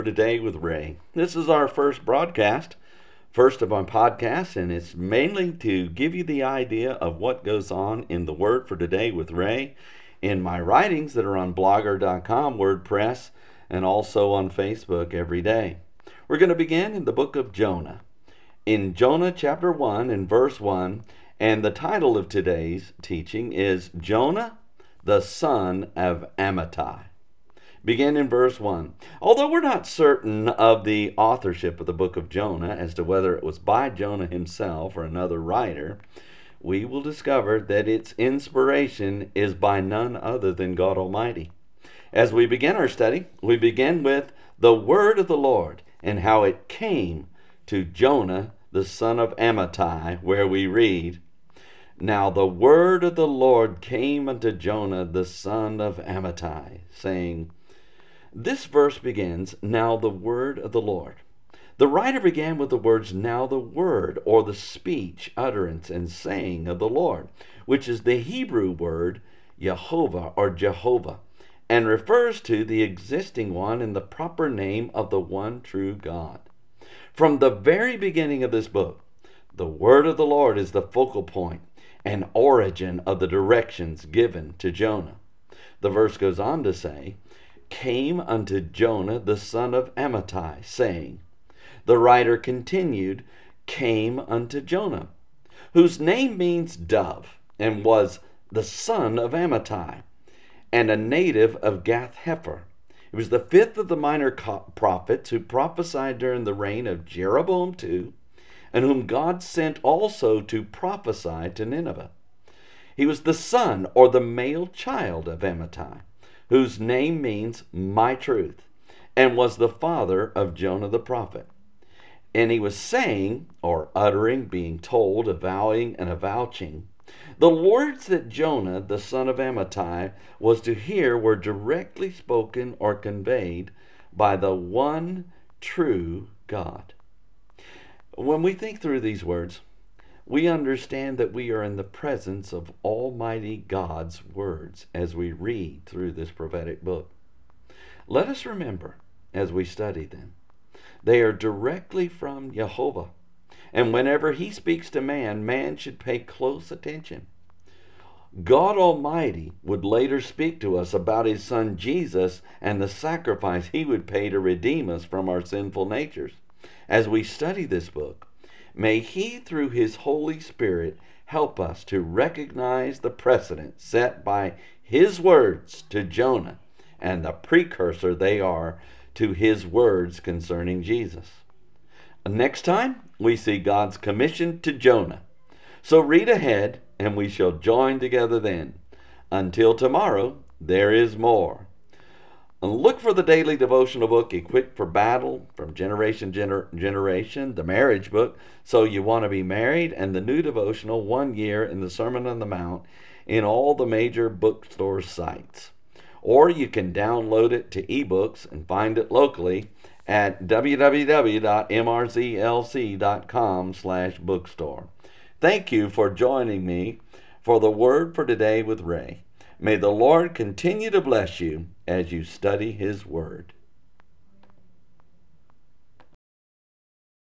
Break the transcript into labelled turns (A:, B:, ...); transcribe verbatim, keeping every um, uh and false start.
A: Today with Ray. This is our first broadcast, first of our podcasts, and it's mainly to give you the idea of what goes on in the Word for Today with Ray in my writings that are on blogger dot com, WordPress, and also on Facebook every day. We're going to begin in the book of Jonah. In Jonah chapter one and verse one, and the title of today's teaching is Jonah, the son of Amittai. Begin in verse one. Although we're not certain of the authorship of the book of Jonah as to whether it was by Jonah himself or another writer, we will discover that its inspiration is by none other than God Almighty. As we begin our study, we begin with the word of the Lord and how it came to Jonah, the son of Amittai, where we read, Now the word of the Lord came unto Jonah, the son of Amittai, saying, This verse begins, Now the word of the Lord. The writer began with the words, Now the word, or the speech, utterance, and saying of the Lord, which is the Hebrew word Yehovah or Jehovah, and refers to the existing one in the proper name of the one true God. From the very beginning of this book, the word of the Lord is the focal point and origin of the directions given to Jonah. The verse goes on to say, came unto Jonah the son of Amittai, saying, the writer continued, came unto Jonah, whose name means dove, and was the son of Amittai, and a native of Gath-hepher. He was the fifth of the minor prophets who prophesied during the reign of Jeroboam the second, and whom God sent also to prophesy to Nineveh. He was the son or the male child of Amittai, whose name means my truth, and was the father of Jonah the prophet. And he was saying, or uttering, being told, avowing, and avouching, the words that Jonah, the son of Amittai, was to hear were directly spoken or conveyed by the one true God. When we think through these words, we understand that we are in the presence of Almighty God's words as we read through this prophetic book. Let us remember, as we study them, they are directly from Jehovah, and whenever he speaks to man, man should pay close attention. God Almighty would later speak to us about his son Jesus and the sacrifice he would pay to redeem us from our sinful natures. As we study this book, may he, through his Holy Spirit, help us to recognize the precedent set by his words to Jonah and the precursor they are to his words concerning Jesus. Next time, we see God's commission to Jonah. So read ahead, and we shall join together then. Until tomorrow, there is more. And look for the daily devotional book, Equipped for Battle, from Generation Gener- Generation, the marriage book, So You Want to Be Married, and the new devotional, One Year in the Sermon on the Mount, in all the major bookstore sites. Or you can download it to ebooks and find it locally at w w w dot m r z l c dot com slash bookstore. Thank you for joining me for the Word for Today with Ray. May the Lord continue to bless you as you study his word.